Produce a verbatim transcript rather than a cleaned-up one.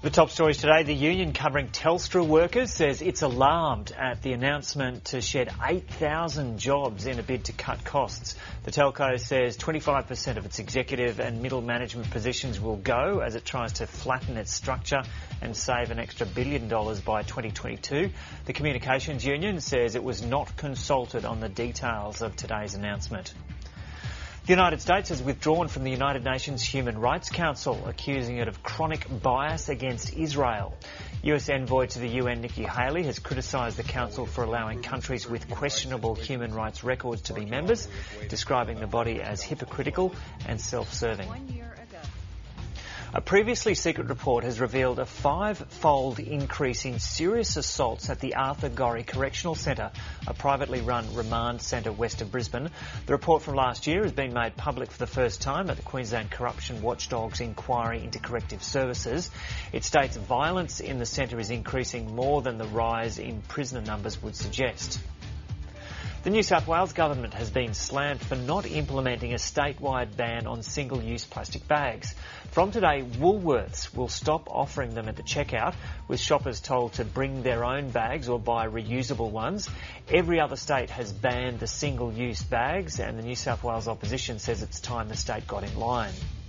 The top stories today, the union covering Telstra workers says it's alarmed at the announcement to shed eight thousand jobs in a bid to cut costs. The telco says twenty-five percent of its executive and middle management positions will go as it tries to flatten its structure and save an extra billion dollars by twenty twenty-two. The communications union says it was not consulted on the details of today's announcement. The United States has withdrawn from the United Nations Human Rights Council, accusing it of chronic bias against Israel. U S envoy to the U N Nikki Haley has criticised the Council for allowing countries with questionable human rights records to be members, describing the body as hypocritical and self-serving. A previously secret report has revealed a five-fold increase in serious assaults at the Arthur Gorrie Correctional Centre, a privately run remand centre west of Brisbane. The report from last year has been made public for the first time at the Queensland Corruption Watchdog's inquiry into corrective services. It states violence in the centre is increasing more than the rise in prisoner numbers would suggest. The New South Wales government has been slammed for not implementing a statewide ban on single-use plastic bags. From today, Woolworths will stop offering them at the checkout, with shoppers told to bring their own bags or buy reusable ones. Every other state has banned the single-use bags, and the New South Wales opposition says it's time the state got in line.